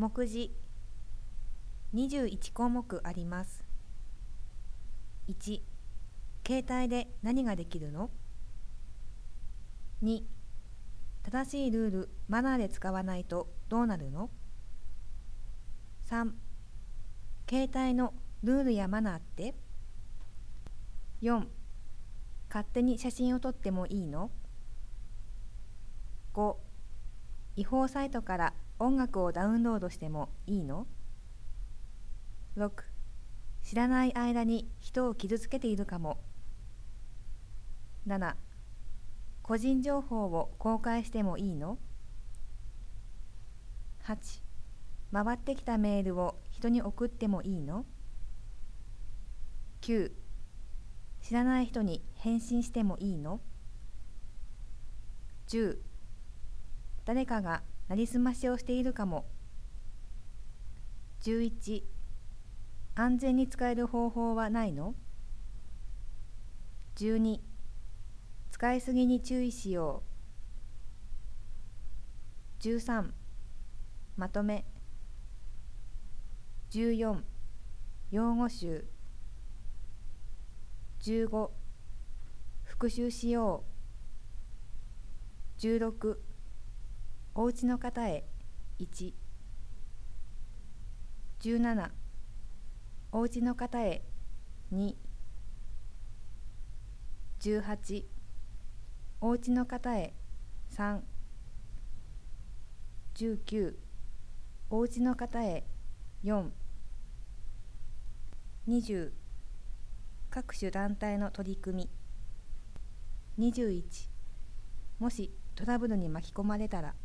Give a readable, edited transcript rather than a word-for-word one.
目次21項目あります。1、携帯で何ができるの？ 2、正しいルール・マナーで使わないとどうなるの？ 3、携帯のルールやマナーって？ 4、勝手に写真を撮ってもいいの？ 5、違法サイトから音楽をダウンロードしてもいいの？ 6、知らない間に人を傷つけているかも。7、個人情報を公開してもいいの？ 8、回ってきたメールを人に送ってもいいの？ 9、知らない人に返信してもいいの？ 10、誰かがなりすましをしているかも。11、安全に使える方法はないの？ 12、使いすぎに注意しよう。13、まとめ。14、用語集。15、復習しよう。16、おうちの方へ1。17、おうちの方へ2。18、おうちの方へ3。19、おうちの方へ4。20、各種団体の取り組み。21、もしトラブルに巻き込まれたら。